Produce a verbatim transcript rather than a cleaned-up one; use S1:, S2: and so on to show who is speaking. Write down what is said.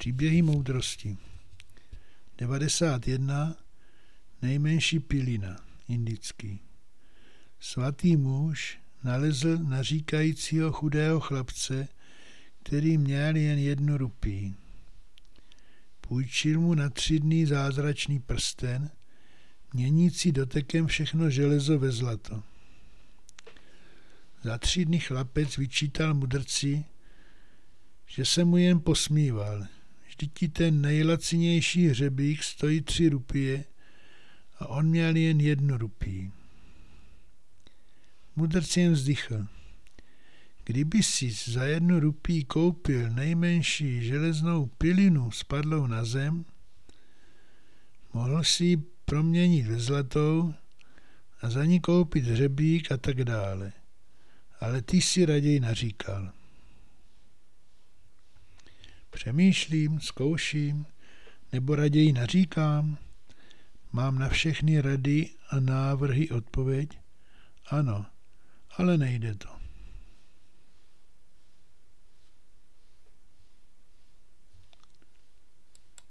S1: Příběhy moudrosti. devadesát jedna. Nejmenší pilina. Indický. Svatý muž nalezl naříkajícího chudého chlapce, který měl jen jednu rupii. Půjčil mu na tři dny zázračný prsten, měnící dotekem všechno železo ve zlato. Za tři dny chlapec vyčítal mudrci, že se mu jen posmíval. Vždyť ti ten nejlacinější hřebík stojí tři rupie a on měl jen jednu rupii. Mudrc jen vzdychl. Kdyby si za jednu rupii koupil nejmenší železnou pilinu spadlou na zem, mohl si ji proměnit ve zlatou a za ní koupit hřebík a tak dále. Ale ty si raději naříkal. Přemýšlím, zkouším, nebo raději naříkám? Mám na všechny rady a návrhy odpověď? Ano, ale nejde to.